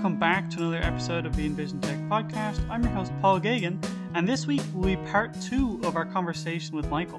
welcome back to another episode of the Envision Tech podcast. I'm your host, Paul Gagan, and this week will be part 2 of our conversation with Michael.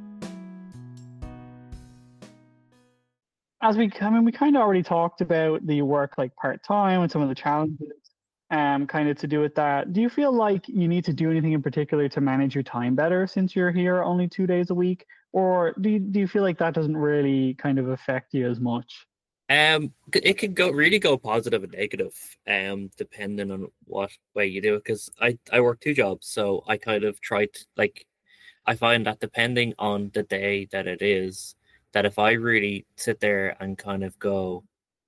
As we kind of already talked about the work like part-time and some of the challenges kind of to do with that. Do you feel like you need to do anything in particular to manage your time better since you're here only 2 days a week? Or do you feel like that doesn't really kind of affect you as much? It can go positive and negative, depending on what way you do it. Because I work 2 jobs, so I kind of try to I find that depending on the day that it is, that if I really sit there and kind of go,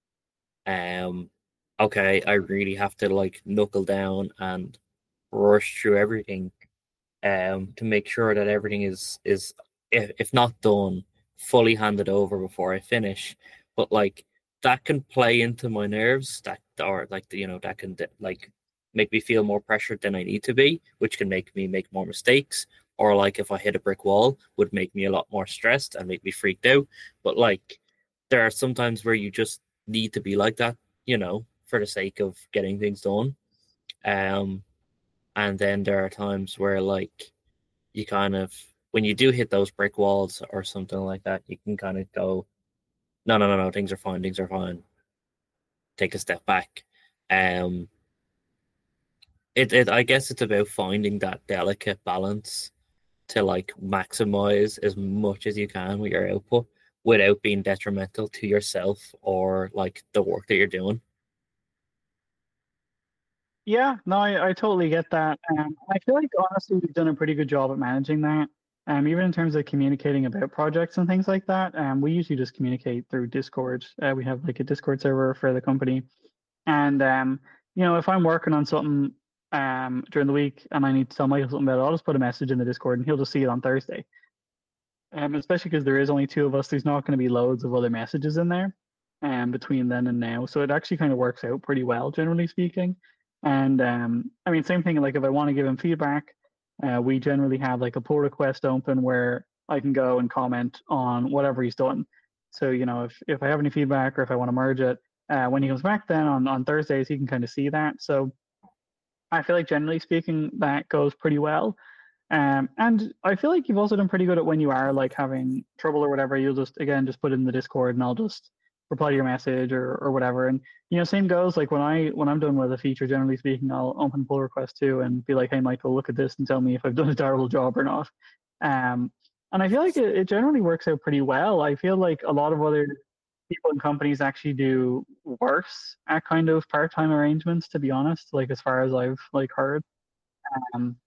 okay, I really have to knuckle down and rush through everything, to make sure that everything is if not done, fully handed over before I finish. But that can play into my nerves, that can make me feel more pressured than I need to be, which can make me make more mistakes, or if I hit a brick wall, would make me a lot more stressed and make me freaked out. But there are some times where you just need to be like that, for the sake of getting things done. And then there are times where you kind of, when you do hit those brick walls or something like that, you can kind of go, no, things are fine. Take a step back. I guess it's about finding that delicate balance to maximize as much as you can with your output without being detrimental to yourself or the work that you're doing. Yeah, no, I totally get that. I feel like honestly we've done a pretty good job at managing that. Even in terms of communicating about projects and things like that. We usually just communicate through Discord. We have a Discord server for the company. And if I'm working on something during the week and I need to tell Michael something about it, I'll just put a message in the Discord and he'll just see it on Thursday. Especially because there is only 2 of us, there's not going to be loads of other messages in there between then and now. So it actually kind of works out pretty well, generally speaking. And same thing, if I want to give him feedback, we generally have a pull request open where I can go and comment on whatever he's done. So, if I have any feedback or if I want to merge it, when he comes back then on Thursdays, he can kind of see that. So I feel like generally speaking, that goes pretty well. And I feel like you've also done pretty good at when you are having trouble or whatever, you'll just put it in the Discord and I'll just reply to your message or whatever. And same goes when I'm done with a feature, generally speaking, I'll open pull request too and be like, hey Michael, look at this and tell me if I've done a terrible job or not. And I feel like it generally works out pretty well. I feel like a lot of other people and companies actually do worse at kind of part-time arrangements, to be honest, as far as I've heard. Um,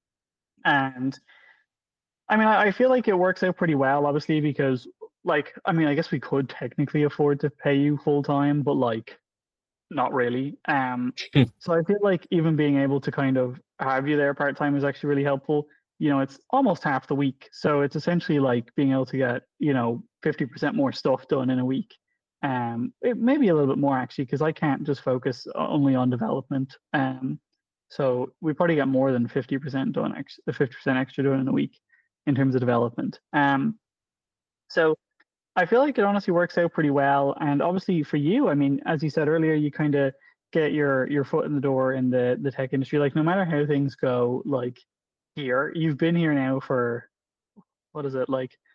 and I feel like it works out pretty well, obviously, because I guess we could technically afford to pay you full time, but not really. So I feel like even being able to kind of have you there part time is actually really helpful. It's almost half the week, so it's essentially being able to get 50% more stuff done in a week. It may be a little bit more actually, because I can't just focus only on development. So we probably get more than 50% done, the 50% extra done in a week in terms of development. So I feel like it honestly works out pretty well. And obviously for you, as you said earlier, you kind of get your foot in the door in the tech industry. No matter how things go, here, you've been here now for, what is it,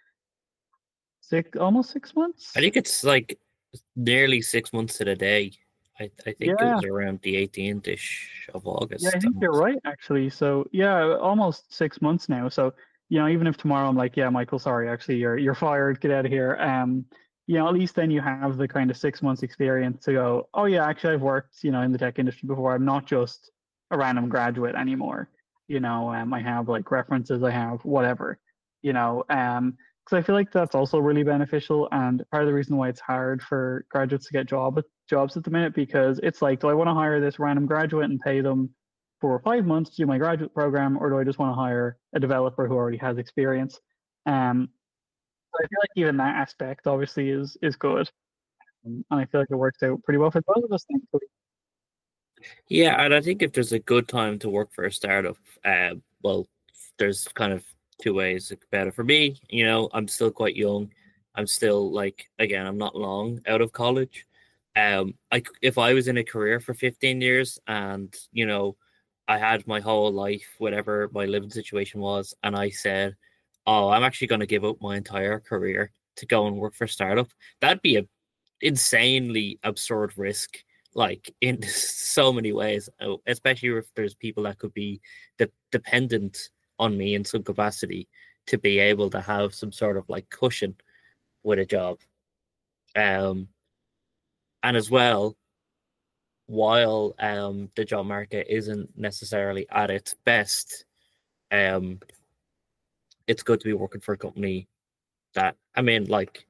almost 6 months? I think it's nearly 6 months to the day. I think it was around the 18th-ish of August. Yeah, I think you're right, actually. So yeah, almost 6 months now. So even if tomorrow I'm like, yeah, Michael, sorry, actually you're fired, get out of here. At least then you have the kind of 6 months experience to go, oh yeah, actually I've worked, in the tech industry before. I'm not just a random graduate anymore. I have references, I have whatever, because I feel like that's also really beneficial, and part of the reason why it's hard for graduates to get jobs at the minute, because it's do I want to hire this random graduate and pay them for 5 months to do my graduate program, or do I just want to hire a developer who already has experience? So I feel like even that aspect obviously is good, and I feel like it works out pretty well for both of us, thankfully. Yeah, and I think if there's a good time to work for a startup, well, there's kind of 2 ways about it. For me, I'm still quite young. I'm still again, I'm not long out of college. If I was in a career for 15 years and I had my whole life, whatever my living situation was, and I said, "Oh, I'm actually going to give up my entire career to go and work for a startup," that'd be a insanely absurd risk, like in so many ways, especially if there's people that could be dependent on me in some capacity to be able to have some sort of like cushion with a job. Um, and as well, while the job market isn't necessarily at its best, um, it's good to be working for a company that, I mean, like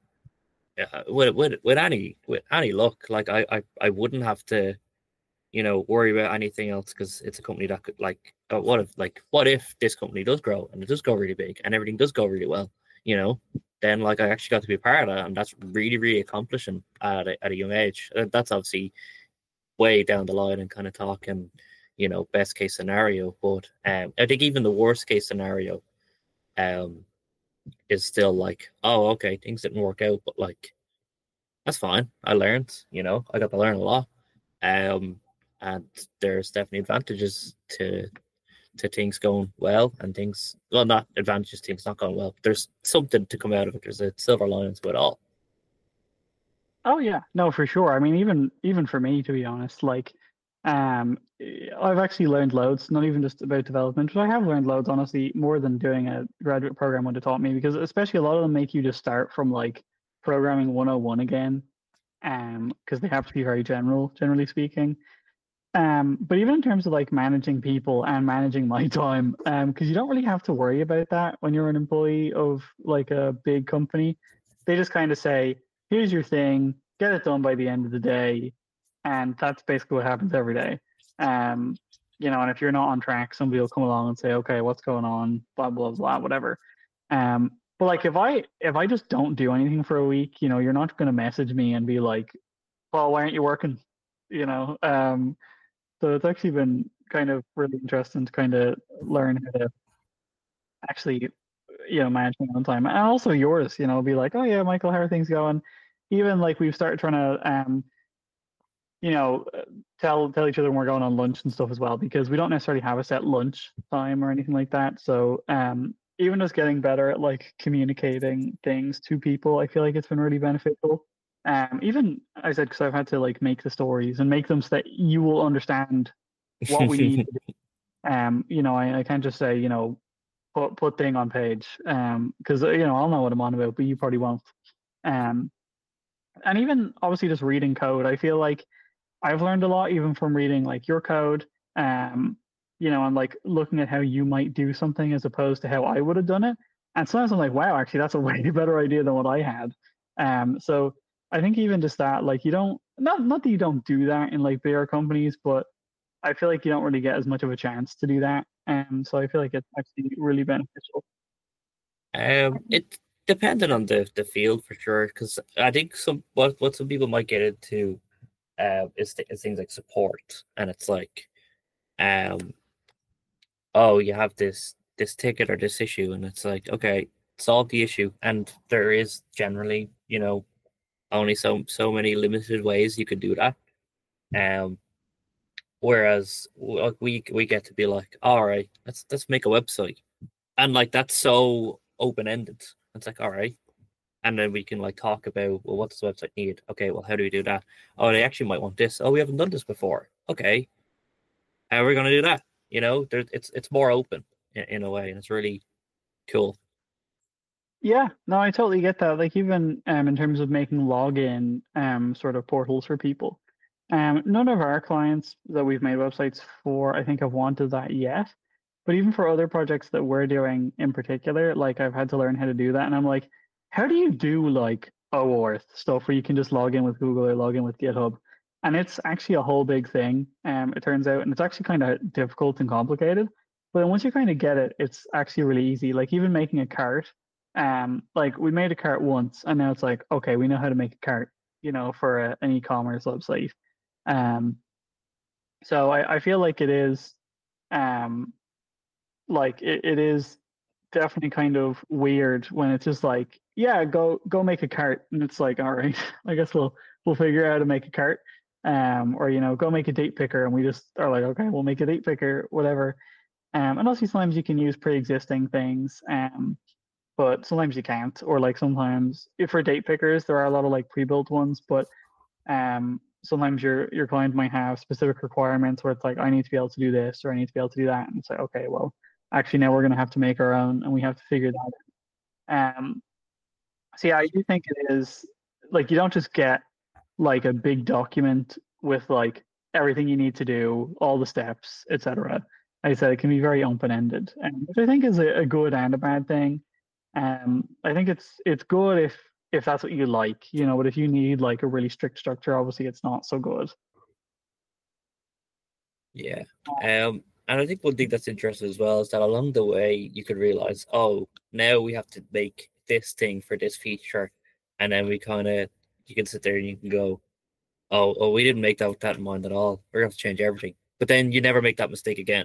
with any luck, like I wouldn't have to worry about anything else because it's a company that could like what if this company does grow and it does go really big and everything does go really well, you know, then like I actually got to be a part of that, and that's really really accomplishing at a young age. That's obviously way down the line and kind of talking, best case scenario, but I think even the worst case scenario um is still like, oh, okay, things didn't work out, but like that's fine. I learned, I got to learn a lot. Um, and there's definitely advantages to things going well and things, well, not advantages to things not going well. There's something to come out of it. There's a silver lining to it all. Oh yeah, no, for sure. I mean, even for me, to be honest, like, I've actually learned loads, not even just about development, but I have learned loads, honestly, more than doing a graduate program would have taught me, because especially a lot of them make you just start from like programming 101 again, because they have to be very general, generally speaking. But even in terms of like managing people and managing my time, because you don't really have to worry about that when you're an employee of like a big company. They just kind of say, here's your thing, get it done by the end of the day. And that's basically what happens every day. Um, and if you're not on track, somebody will come along and say, okay, what's going on? Blah, blah, blah, whatever. But like if I just don't do anything for a week, you're not gonna message me and be like, well, why aren't you working? You know, so it's actually been kind of really interesting to kind of learn how to actually, manage my own time and also yours, be like, oh yeah, Michael, how are things going? Even like we've started trying to, you know, uh, tell each other when we're going on lunch and stuff as well, because we don't necessarily have a set lunch time or anything like that. So, even just getting better at like communicating things to people, I feel like it's been really beneficial. Even I said, because I've had to like make the stories and make them so that you will understand what we need. I can't just say, put thing on page, because I'll know what I'm on about, but you probably won't. Um, and even obviously just reading code, I feel like I've learned a lot even from reading like your code, and like looking at how you might do something as opposed to how I would have done it. And sometimes I'm like, wow, actually that's a way better idea than what I had. So I think even just that, like you don't not that you don't do that in like bigger companies, but I feel like you don't really get as much of a chance to do that. So I feel like it's actually really beneficial. It depended on the field for sure, because I think what some people might get into is things like support, and it's like, um, oh, you have this ticket or this issue, and it's like, okay, solve the issue, and there is generally, only so many limited ways you can do that. Um, whereas we get to be like, all right, let's make a website, and like that's so open ended. It's like, all right, and then we can like talk about, well, what does the website need? Okay, well, how do we do that? Oh, they actually might want this. Oh, we haven't done this before. Okay, how are we going to do that? It's more open in a way, and it's really cool. Yeah, no, I totally get that. Like even in terms of making login sort of portals for people. None of our clients that we've made websites for, I think, have wanted that yet. But even for other projects that we're doing in particular, like I've had to learn how to do that. And I'm like, how do you do like OAuth stuff where you can just log in with Google or log in with GitHub? And it's actually a whole big thing, it turns out, and it's actually kind of difficult and complicated. But then once you kind of get it, it's actually really easy. Like even making a cart, like we made a cart once, and now it's like, okay, we know how to make a cart, for an e-commerce website. Um, so I feel like it is, um, like it is definitely kind of weird when it's just like yeah, go make a cart, and it's like, all right, I guess we'll figure out how to make a cart, or go make a date picker, and we just are like, okay, we'll make a date picker, whatever. And also sometimes you can use pre-existing things, but sometimes you can't, or like sometimes if for date pickers there are a lot of like pre-built ones, but sometimes your client might have specific requirements where it's like, I need to be able to do this or I need to be able to do that, and it's like, okay, well, actually now we're going to have to make our own, and we have to figure that out. So yeah, I do think it is like you don't just get like a big document with like everything you need to do, all the steps, etc. Like I said, it can be very open-ended, which I think is a good and a bad thing. I think it's good if that's what you like, but if you need like a really strict structure, obviously it's not so good. Yeah. And I think one thing that's interesting as well is that along the way you could realize, oh, now we have to make this thing for this feature, and then we kind of you can sit there and you can go, oh, we didn't make that in mind at all. We're gonna have to change everything. But then you never make that mistake again.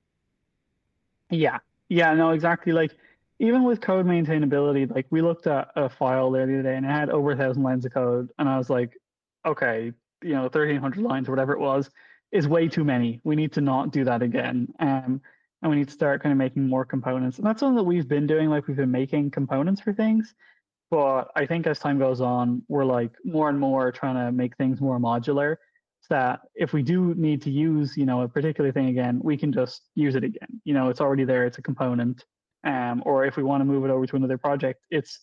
Yeah. Yeah, no, exactly. Like even with code maintainability, like we looked at a file there the other day and it had over 1,000 lines of code, and I was like, okay, 1,300 lines or whatever it was is way too many. We need to not do that again. And we need to start kind of making more components. And that's something that we've been doing. Like we've been making components for things. But I think as time goes on, we're like more and more trying to make things more modular, so that if we do need to use, a particular thing again, we can just use it again. It's already there, it's a component. Or if we want to move it over to another project, it's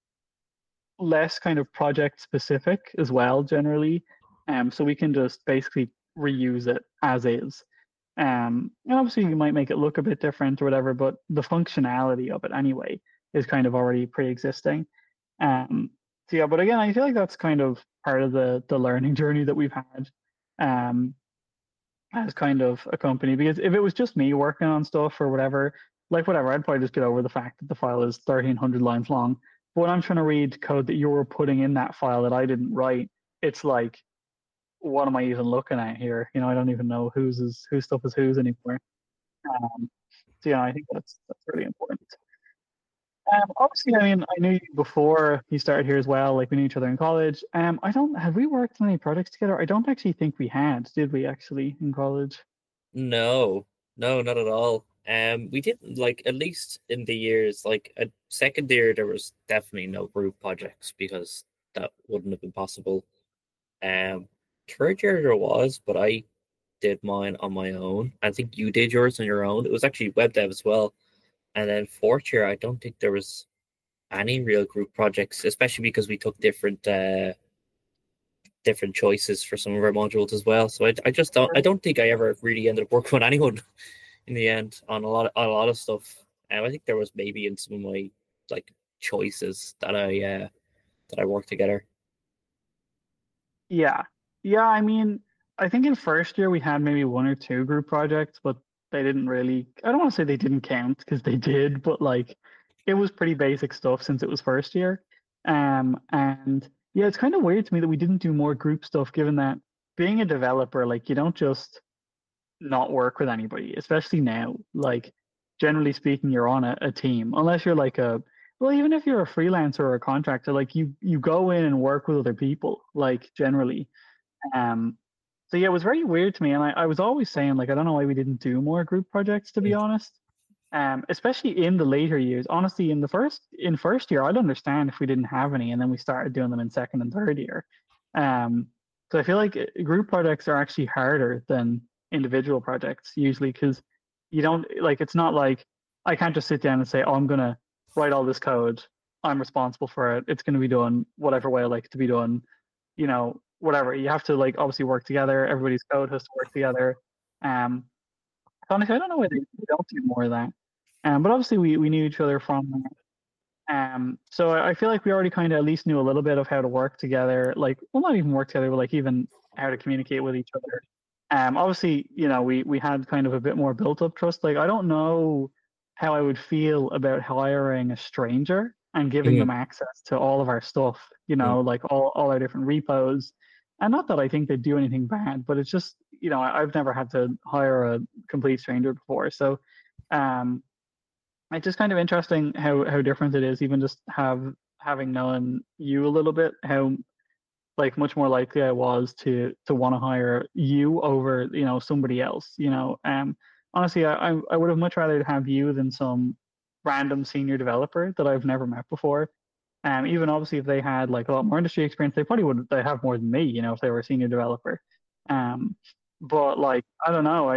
less kind of project specific as well, generally. So we can just basically reuse it as is. And obviously you might make it look a bit different or whatever, but the functionality of it anyway is kind of already pre-existing. So yeah, but again, I feel like that's kind of part of the learning journey that we've had um, as kind of a company. Because if it was just me working on stuff or whatever, like whatever, I'd probably just get over the fact that the file is 1,300 lines long. But when I'm trying to read code that you were putting in that file that I didn't write, it's like, what am I even looking at here? I don't even know whose stuff is whose anymore. Um, so yeah, I think that's really important. Obviously, I mean, I knew you before you started here as well. Like we knew each other in college. I don't have we worked on any projects together? I don't actually think we had, did we actually in college? No, no, not at all. We didn't like at least in the years like a second year there was definitely no group projects because that wouldn't have been possible. Um, Third year there was, but I did mine on my own. I think you did yours on your own. It was actually web dev as well. And then fourth year, I don't think there was any real group projects, especially because we took different choices for some of our modules as well. So I just don't think I ever really ended up working with anyone in the end on a lot of stuff. And I think there was maybe in some of my like choices that I worked together. Yeah. Yeah, I mean, I think in first year we had maybe one or two group projects, but they didn't really, I don't want to say they didn't count because they did, but like it was pretty basic stuff since it was first year. And yeah, it's kind of weird to me that we didn't do more group stuff given that being a developer, like you don't just not work with anybody, especially now. Like generally speaking, you're on a team, unless you're like well, even if you're a freelancer or a contractor, like you go in and work with other people, like generally. Um, so yeah, it was very weird to me, and I was always saying like I don't know why we didn't do more group projects to be honest. Especially in the later years. Honestly, in first year, I'd understand if we didn't have any, and then we started doing them in second and third year. Um, so I feel like group projects are actually harder than individual projects usually because you don't like it's not like I can't just sit down and say, oh, I'm gonna write all this code. I'm responsible for it. It's gonna be done whatever way I like it to be done. Whatever. You have to like obviously work together. Everybody's code has to work together. Um, Honestly, I don't know why they don't do more of that. But obviously we knew each other from that. So I feel like we already kind of at least knew a little bit of how to work together. Like, well, not even work together, but like even how to communicate with each other. Obviously, we had kind of a bit more built up trust. Like, I don't know how I would feel about hiring a stranger and giving Mhm. them access to all of our stuff. Mhm. Like all our different repos. And not that I think they do anything bad, but it's just I've never had to hire a complete stranger before. So, um, it's just kind of interesting how different it is, even just having known you a little bit, how like much more likely I was to want to hire you over, somebody else. Honestly, I would have much rather have you than some random senior developer that I've never met before. Even obviously if they had like a lot more industry experience, they probably would they have more than me, if they were a senior developer. Um, but like I don't know,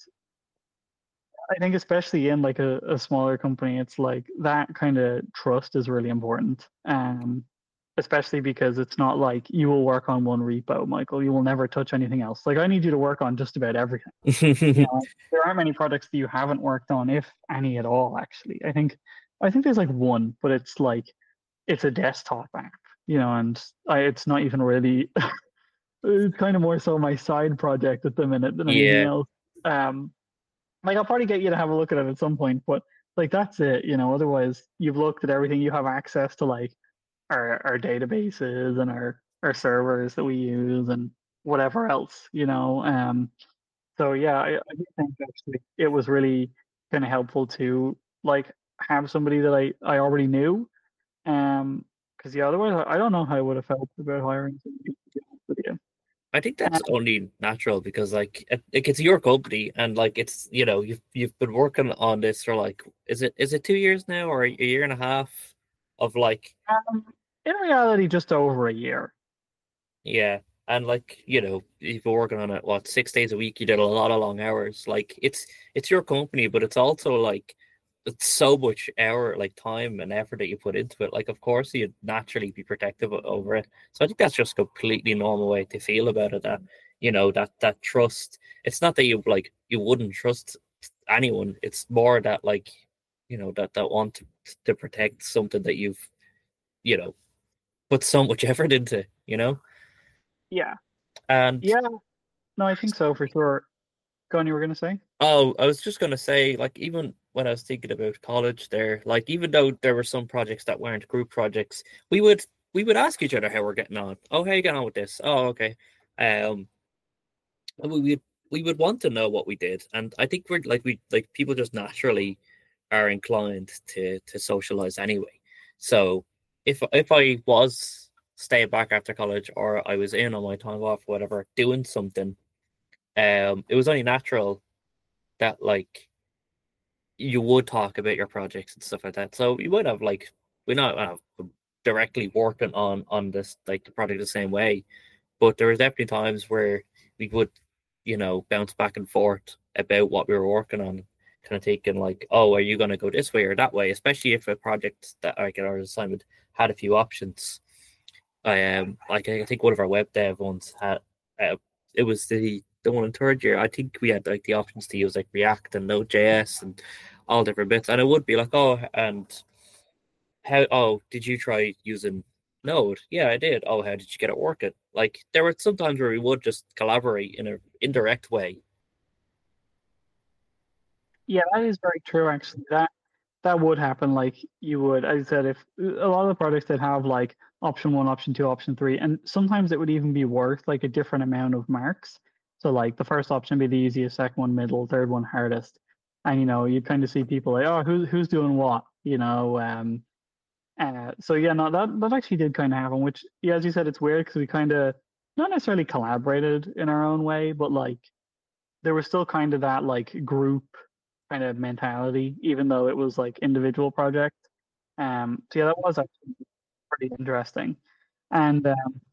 I think especially in like a smaller company, it's like that kind of trust is really important. Especially because it's not like you will work on one repo, Michael. You will never touch anything else. Like I need you to work on just about everything. There aren't many projects that you haven't worked on, if any at all, actually. I think there's like one, but it's like it's a desktop app, and it's not even really it's kind of more so my side project at the minute than anything Yeah, else. Um like I'll probably get you to have a look at it at some point, but like that's it, otherwise you've looked at everything, you have access to like our databases and our servers that we use and whatever else. So yeah, I do think actually it was really kind of helpful to like have somebody that I already knew. Because yeah, otherwise I don't know how I would have felt about hiring somebody, to be honest with you. I think that's only natural because like it's your company and like it's you've been working on this for like is it 2 years now or a year and a half of like Um, in reality, just over a year. yeah. And like, you've been working on it, what, 6 days a week, you did a lot of long hours. Like it's your company, but it's also like it's so much hour, like time and effort that you put into it. Like of course you'd naturally be protective over it. So I think that's just completely normal way to feel about it, that that trust. It's not that you wouldn't trust anyone. It's more that like, that want to protect something that you've, you know, put so much effort into. Yeah, And yeah. No, I think so for sure. Go on, you were gonna say? oh, I was just gonna say, like, even when I was thinking about college there, like, even though there were some projects that weren't group projects, we would ask each other how we're getting on. Oh, how you getting on with this? Oh, okay. Um, and we would want to know what we did, and I think we people just naturally are inclined to socialize anyway. So if I was staying back after college or I was in on my time off, whatever, doing something, it was only natural that like you would talk about your projects and stuff like that. So you would have like we're not directly working on this like the project the same way, but there was definitely times where we would bounce back and forth about what we were working on, kind of thinking like, oh, are you going to go this way or that way? Especially if a project that like our assignment had a few options. Like I think one of our web dev ones had it was the one in third year. I think we had like the options to use like React and Node.js and all different bits, and it would be like, oh, and how? Oh, did you try using Node? Yeah, I did. Oh, how did you get it working? Like there were some times where we would just collaborate in an indirect way. Yeah, that is very true. Actually, that would happen. Like you would, as I said, if a lot of the projects that have like option one, option two, option three, and sometimes it would even be worth like a different amount of marks. So like the first option be the easiest, second one middle, third one hardest, and you kind of see people like, oh, who's doing what, so yeah, no, that actually did kind of happen. Which, yeah, as you said, it's weird because we kind of not necessarily collaborated in our own way, but like there was still kind of that like group kind of mentality, even though it was like individual projects. So yeah, that was actually pretty interesting. And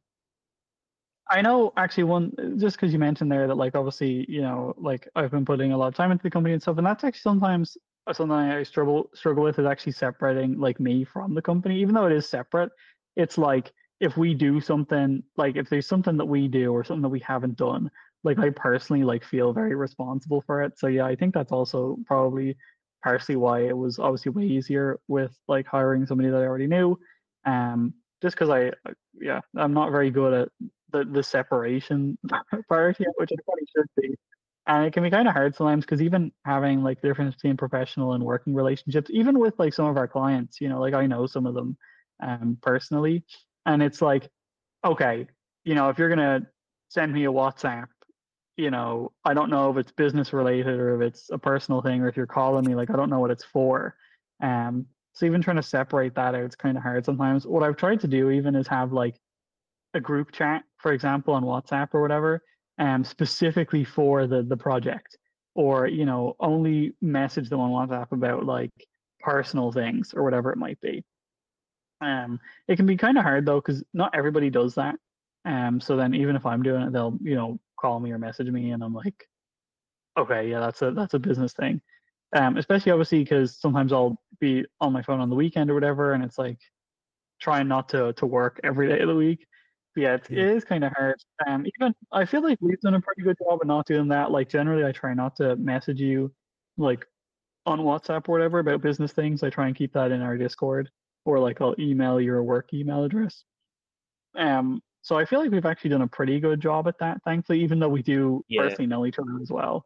I know actually one just because you mentioned there that like obviously like I've been putting a lot of time into the company and stuff, and that's actually sometimes something I struggle with is actually separating like me from the company, even though it is separate. It's like if we do something, like if there's something that we do or something that we haven't done, like I personally like feel very responsible for it. So yeah, I think that's also probably partially why it was obviously way easier with like hiring somebody that I already knew. Just because yeah, I'm not very good at the separation part yet, which I probably should be. And it can be kind of hard sometimes because even having like the difference between professional and working relationships, even with like some of our clients, like I know some of them personally, and it's like, okay, if you're gonna send me a WhatsApp, I don't know if it's business related or if it's a personal thing or if you're calling me, like I don't know what it's for. Um, So even trying to separate that out is kind of hard sometimes. What I've tried to do even is have like a group chat, for example, on WhatsApp or whatever, specifically for the project, or only message them on WhatsApp about like personal things or whatever it might be. It can be kind of hard though because not everybody does that. So then even if I'm doing it, they'll call me or message me, and I'm like, okay, yeah, that's a business thing. Especially obviously because sometimes I'll be on my phone on the weekend or whatever, and it's like trying not to work every day of the week. But yeah, it is kind of hard. Even I feel like we've done a pretty good job of not doing that. Like generally, I try not to message you like on WhatsApp or whatever about business things. I try and keep that in our Discord, or like I'll email your work email address. So I feel like we've actually done a pretty good job at that, thankfully, even though we do Yeah. personally know each other as well.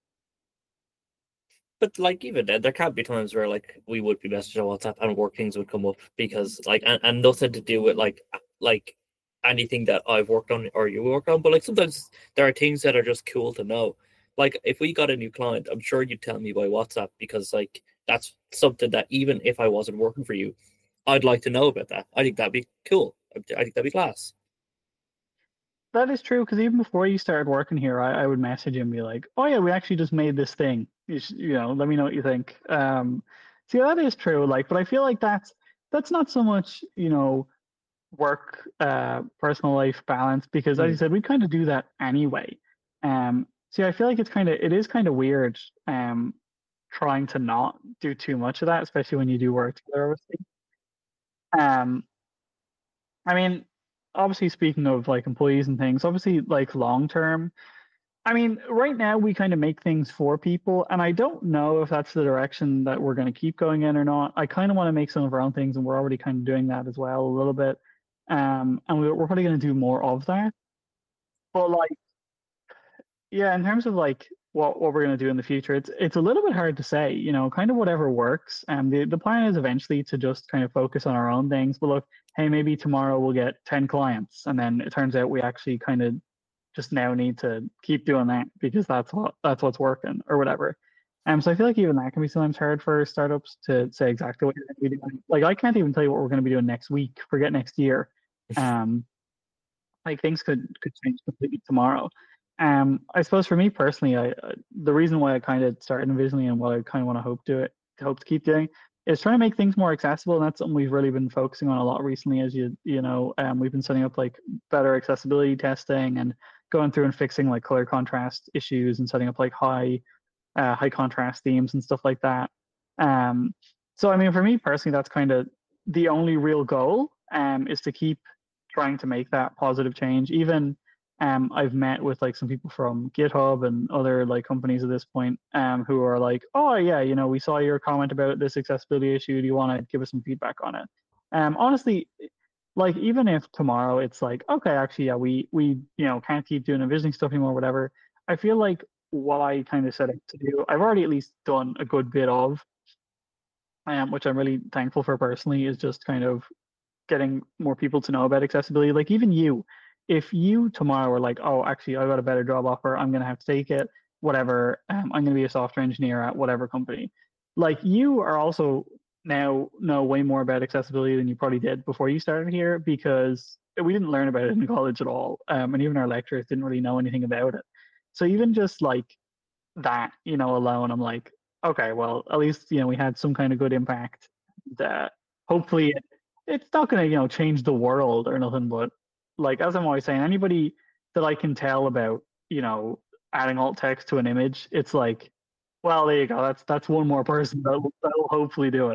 But like even then, there can be times where like we would be messaging on WhatsApp and work things would come up because like and nothing to do with like anything that I've worked on or you work on, but like sometimes there are things that are just cool to know. Like if we got a new client, I'm sure you'd tell me by WhatsApp because like that's something that even if I wasn't working for you, I'd like to know about that. I think that'd be cool. I think that'd be class. That is true because even before you started working here, I would message you and be like, "Oh yeah, we actually just made this thing. Let me know what you think." See, that is true. Like, but I feel like that's not so much work personal life balance because, as you Mm. said, we kind of do that anyway. See, I feel like it is kind of weird trying to not do too much of that, especially when you do work together. Obviously. Um, I mean, obviously, speaking of like employees and things, obviously, like long term, I mean, right now we kind of make things for people, and I don't know if that's the direction that we're going to keep going in or not. I kind of want to make some of our own things, and we're already kind of doing that as well a little bit. And we're probably going to do more of that. But like, yeah, in terms of like what we're going to do in the future, it's a little bit hard to say. Kind of whatever works. And the plan is eventually to just kind of focus on our own things. But look, hey, maybe tomorrow we'll get 10 clients, and then it turns out we actually kind of just now need to keep doing that because that's what's working or whatever. So I feel like even that can be sometimes hard for startups to say exactly what you're going to be doing. Like I can't even tell you what we're going to be doing next week. Forget next year. Um, like things could change completely tomorrow. I suppose for me personally, the reason why I kind of started Envisionally and what I kind of want to hope to keep doing is trying to make things more accessible, and that's something we've really been focusing on a lot recently. As we've been setting up like better accessibility testing and going through and fixing like color contrast issues and setting up like high contrast themes and stuff like that. Um, so I mean, for me personally, that's kind of the only real goal. Is to keep trying to make that positive change. Even I've met with like some people from GitHub and other like companies at this point who are like, oh yeah, we saw your comment about this accessibility issue. Do you want to give us some feedback on it? Honestly, like even if tomorrow it's like, okay, actually, yeah, we can't keep doing envisioning stuff anymore, whatever. I feel like what I kind of set out to do, I've already at least done a good bit of, which I'm really thankful for personally, is just kind of getting more people to know about accessibility. Like even you, if you tomorrow were like, oh, actually, I got a better job offer, I'm gonna have to take it. Whatever. I'm gonna be a software engineer at whatever company. Like you are also now know way more about accessibility than you probably did before you started here because we didn't learn about it in college at all, and even our lecturers didn't really know anything about it. So even just like that, alone, I'm like, okay, well, at least we had some kind of good impact. That hopefully it's not going to change the world or nothing, but like as I'm always saying, anybody that I can tell about adding alt text to an image, it's like, well, there you go. That's one more person that'll hopefully do it.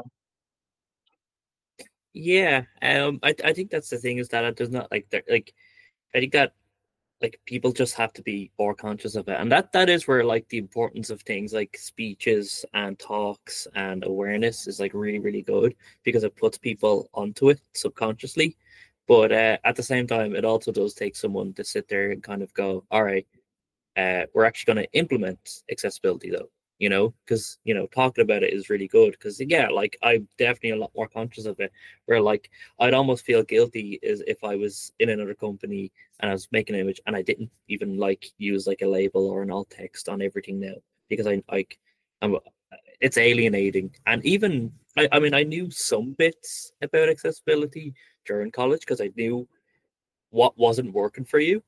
Yeah, I think that's the thing is that it does not like I think that like people just have to be more conscious of it, and that is where like the importance of things like speeches and talks and awareness is like really really good because it puts people onto it subconsciously. But at the same time, it also does take someone to sit there and kind of go, all right, we're actually going to implement accessibility though, because talking about it is really good because yeah, like I'm definitely a lot more conscious of it where like I'd almost feel guilty as if I was in another company and I was making an image and I didn't even like use like a label or an alt text on everything now because I like I'm it's alienating. And even I mean, I knew some bits about accessibility during college because I knew what wasn't working for you.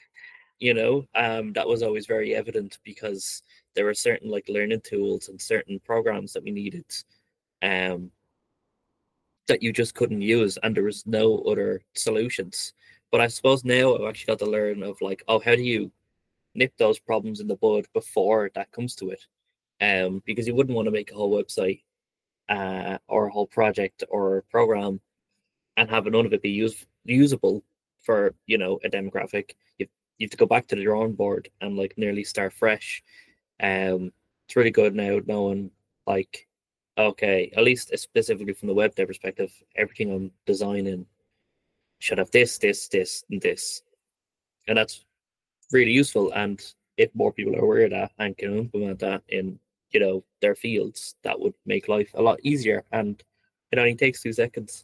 That was always very evident because there were certain like learning tools and certain programs that we needed, um, that you just couldn't use, and there was no other solutions. But I suppose now I've actually got to learn of like, oh, how do you nip those problems in the bud before that comes to it? Because you wouldn't want to make a whole website, or a whole project or program and have none of it be usable for a demographic. You have to go back to the drawing board and like nearly start fresh. It's really good now knowing like, okay, at least specifically from the web dev perspective, everything I'm designing should have this, this, this, and this, and that's really useful. And if more people are aware of that and can implement that in their fields, that would make life a lot easier. And it only takes 2 seconds.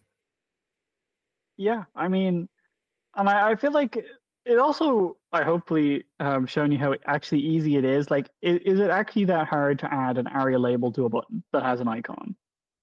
Yeah, I mean, and I feel like it also, I hopefully shown you how actually easy it is. Like, is it actually that hard to add an ARIA label to a button that has an icon?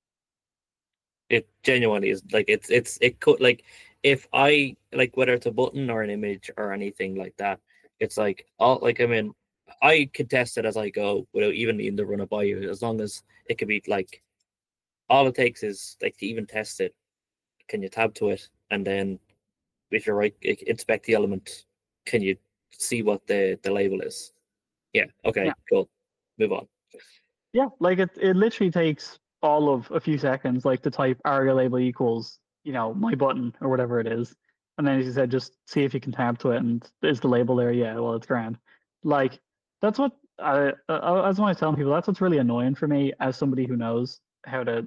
It genuinely is. Like it could, like, if I like, whether it's a button or an image or anything like that, it's like all like, I mean, I could test it as I go without even needing to run it by you, as long as it could be like, all it takes is like to even test it. Can you tab to it, and then if you're right, inspect the element. Can you see what the label is? Yeah. Okay. Yeah. Cool. Move on. Yeah, like it literally takes all of a few seconds, like to type ARIA label equals, my button or whatever it is. And then as you said, just see if you can tab to it and is the label there? Yeah, well, it's grand. Like that's what as when I tell people, that's what's really annoying for me as somebody who knows how to,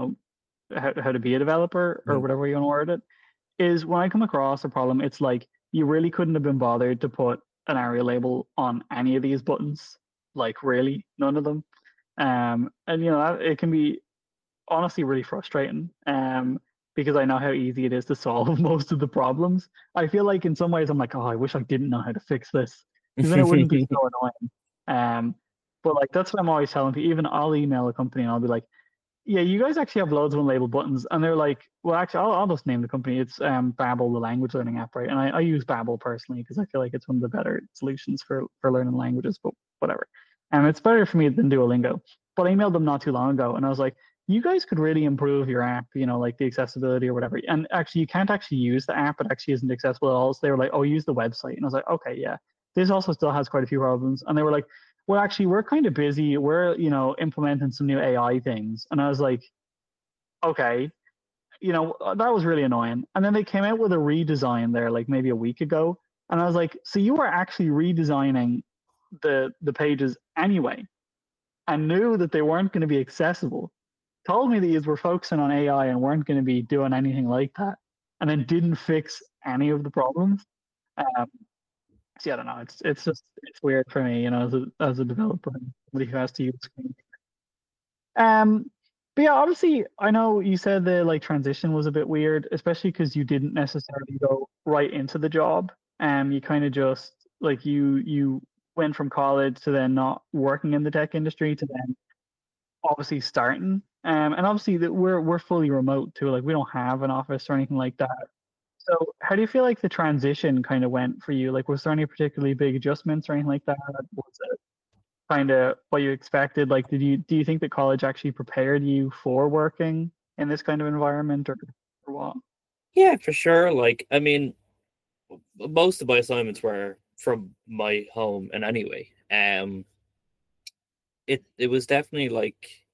how to be a developer or Mm. whatever you want to word it, is when I come across a problem, it's like you really couldn't have been bothered to put an ARIA label on any of these buttons. Like really, none of them. And it can be honestly really frustrating. Because I know how easy it is to solve most of the problems. I feel like in some ways I'm like, oh, I wish I didn't know how to fix this, because then it wouldn't be so annoying. But like that's what I'm always telling people. Even I'll email a company and I'll be like, yeah, you guys actually have loads of unlabeled buttons, and they're like, well, actually, I'll just name the company. It's Babbel, the language learning app, right? And I use Babbel personally because I feel like it's one of the better solutions for learning languages. But whatever, it's better for me than Duolingo. But I emailed them not too long ago, and I was like, you guys could really improve your app, like the accessibility or whatever. And actually, you can't actually use the app; it actually isn't accessible at all. So they were like, oh, use the website, and I was like, okay, yeah. This also still has quite a few problems, and they were like, well, actually, we're kind of busy. We're, implementing some new AI things. And I was like, okay, that was really annoying. And then they came out with a redesign there, like maybe a week ago. And I was like, so you were actually redesigning the pages anyway, and knew that they weren't going to be accessible. Told me that you were focusing on AI and weren't going to be doing anything like that, and then didn't fix any of the problems. Um, See, I don't know. It's just it's weird for me, as a developer, and somebody who has to use screen. Um, but yeah, obviously, I know you said the like transition was a bit weird, especially because you didn't necessarily go right into the job. You kind of just like you went from college to then not working in the tech industry to then obviously starting. And obviously that we're fully remote too. Like we don't have an office or anything like that. So how do you feel like the transition kind of went for you? Like, was there any particularly big adjustments or anything like that? Was it kind of what you expected? Like, do you think that college actually prepared you for working in this kind of environment, or what? Yeah, for sure. Like, I mean, most of my assignments were from my home, and anyway, it was definitely like,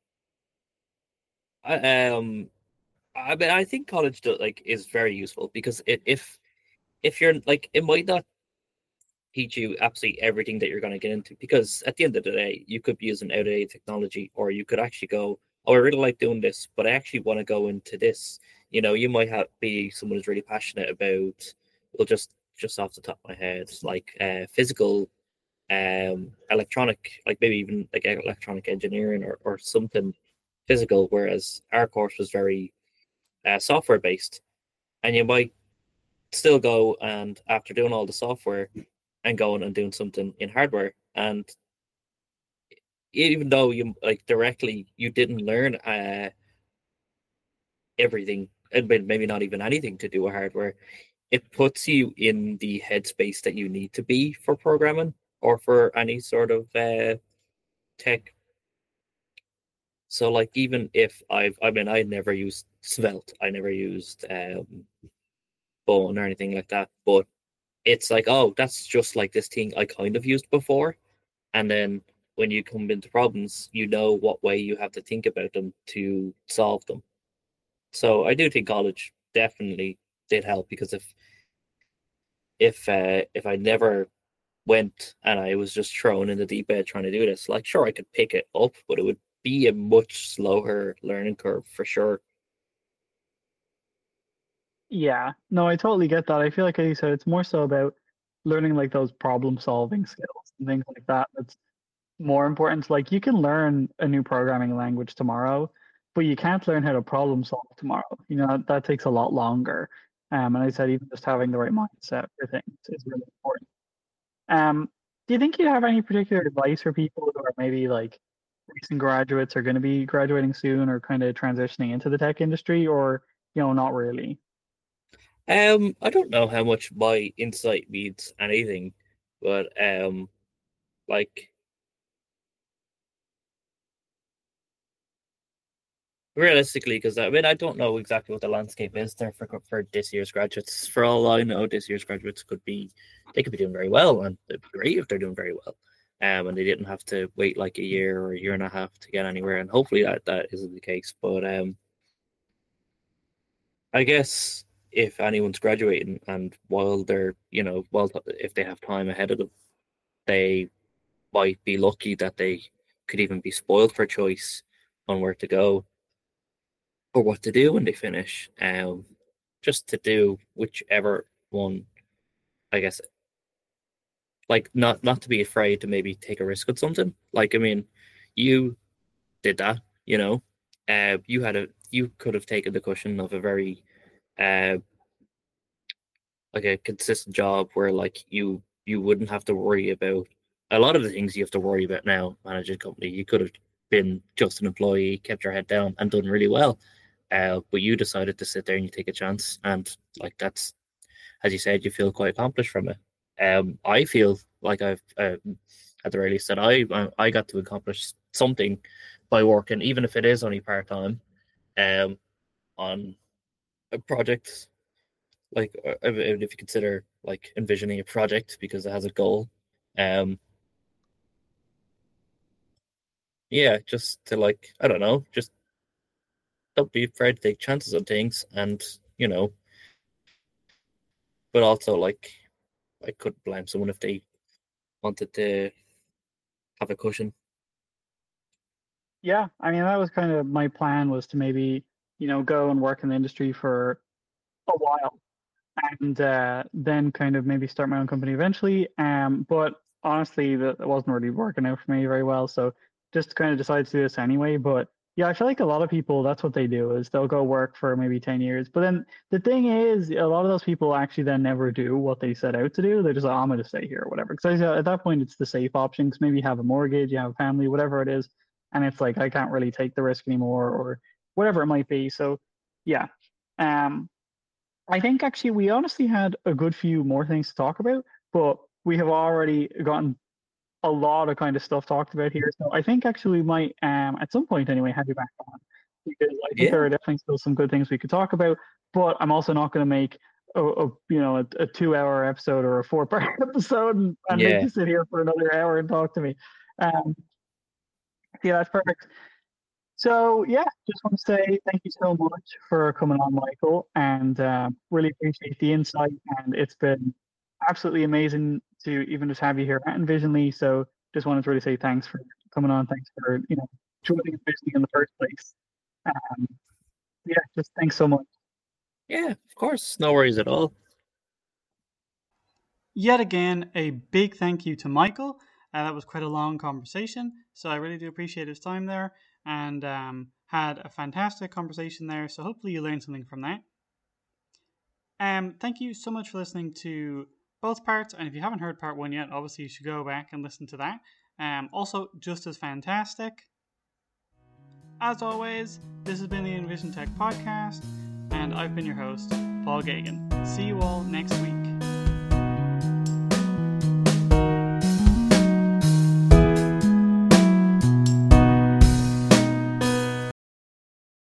I I mean, I think college is very useful because if you're like, it might not teach you absolutely everything that you're going to get into, because at the end of the day you could be using outdated technology, or you could actually go, oh, I really like doing this, but I actually want to go into this. You might have be someone who's really passionate about, well, just off the top of my head, like physical, electronic, like maybe even like electronic engineering, or something physical, whereas our course was very software based. And you might still go, and after doing all the software and going and doing something in hardware, and even though you like directly you didn't learn everything, and maybe not even anything to do with hardware. It puts you in the headspace that you need to be for programming or for any sort of tech. So like even if I never used Svelte, I never used Bone or anything like that, but it's like, oh, that's just like this thing I kind of used before. And then when you come into problems, you know what way you have to think about them to solve them. So I do think college definitely did help, because if I never went and I was just thrown in the deep end trying to do this, like sure I could pick it up, but it would be a much slower learning curve for sure. Yeah, no, I totally get that. I feel like you said it's more so about learning like those problem solving skills and things like that. That's more important. Like you can learn a new programming language tomorrow, but you can't learn how to problem solve tomorrow. You know, that takes a lot longer. And I said even just having the right mindset for things is really important. Do you think you have any particular advice for people who are maybe like recent graduates or going to be graduating soon or kind of transitioning into the tech industry, or not really? I don't know how much my insight means anything, but like realistically, because I mean I don't know exactly what the landscape is there for this year's graduates. For all I know, this year's graduates could be doing very well, and it'd be great if they're doing very well. And they didn't have to wait like a year or a year and a half to get anywhere, and hopefully that isn't the case. But I guess if anyone's graduating and while they're, if they have time ahead of them, they might be lucky that they could even be spoiled for choice on where to go or what to do when they finish. Just to do whichever one, I guess, like not to be afraid to maybe take a risk with something. Like, I mean, you did that, you know. You could have taken the cushion of a very uh like a consistent job where like you wouldn't have to worry about a lot of the things you have to worry about now managing a company. You could have been just an employee, kept your head down, and done really well. But you decided to sit there and you take a chance, and like that's, as you said, you feel quite accomplished from it. I feel like I've at the very least that I got to accomplish something by working, even if it is only part time, um, on a project. Like if you consider like envisioning a project because it has a goal, um, yeah, just to like I don't know, just don't be afraid to take chances on things, and you know, but also like I could blame someone if they wanted to have a cushion. Yeah, I mean that was kind of my plan was to maybe go and work in the industry for a while and then kind of maybe start my own company eventually. But honestly, that wasn't really working out for me very well. So just kind of decided to do this anyway. But yeah, I feel like a lot of people, that's what they do is they'll go work for maybe 10 years. But then the thing is, a lot of those people actually then never do what they set out to do. They're just like, oh, I'm going to stay here or whatever. Because at that point, it's the safe option. Because maybe you have a mortgage, you have a family, whatever it is. And it's like, I can't really take the risk anymore or whatever it might be. So yeah. Um, I think actually we honestly had a good few more things to talk about, but we have already gotten a lot of kind of stuff talked about here. So I think actually we might, at some point anyway, have you back on because I think there Yeah, are definitely still some good things we could talk about. But I'm also not going to make a 2 hour episode or a 4 part episode and make yeah, you sit here for another hour and talk to me. Um, yeah, that's perfect. So yeah, just want to say thank you so much for coming on, Michael, and really appreciate the insight. And it's been absolutely amazing to even just have you here at Envisionly. So just wanted to really say thanks for coming on. Thanks for joining Envisionly in the first place. Um, yeah, just thanks so much. yeah. Of course, no worries at all. Yet again, a big thank you to Michael. That was quite a long conversation, so I really do appreciate his time there and had a fantastic conversation there. So hopefully you learned something from that. Thank you so much for listening to both parts, and if you haven't heard part one yet, obviously you should go back and listen to that. Also, just as fantastic. as always, this has been the Envision Tech Podcast, and I've been your host, Paul Gagan. See you all next week.